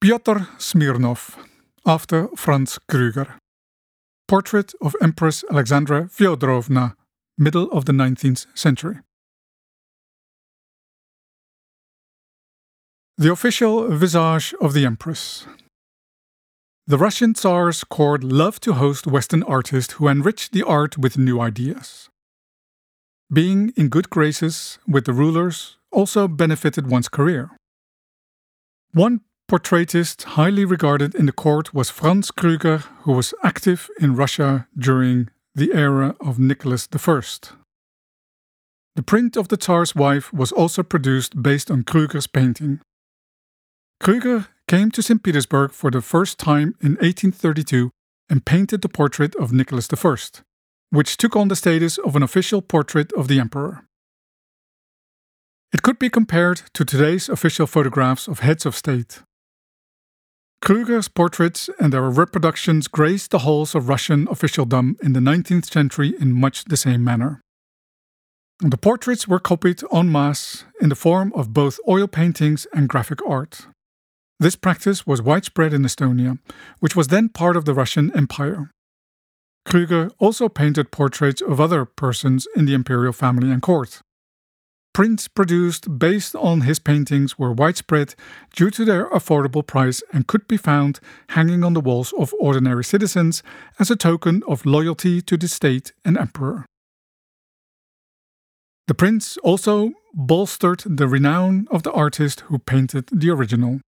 Pyotr Smirnov, after Franz Krüger. Portrait of Empress Alexandra Fyodorovna, middle of the 19th century. The official visage of the Empress. The Russian Tsar's court loved to host Western artists who enriched the art with new ideas. Being in good graces with the rulers also benefited one's career. One portraitist highly regarded in the court was Franz Krüger, who was active in Russia during the era of Nicholas I. The print of the Tsar's wife was also produced based on Krüger's painting. Krüger came to St. Petersburg for the first time in 1832 and painted the portrait of Nicholas I, which took on the status of an official portrait of the emperor. It could be compared to today's official photographs of heads of state. Krüger's portraits and their reproductions graced the halls of Russian officialdom in the 19th century in much the same manner. The portraits were copied en masse in the form of both oil paintings and graphic art. This practice was widespread in Estonia, which was then part of the Russian Empire. Krüger also painted portraits of other persons in the imperial family and court. Prints produced based on his paintings were widespread due to their affordable price and could be found hanging on the walls of ordinary citizens as a token of loyalty to the state and emperor. The prints also bolstered the renown of the artist who painted the original.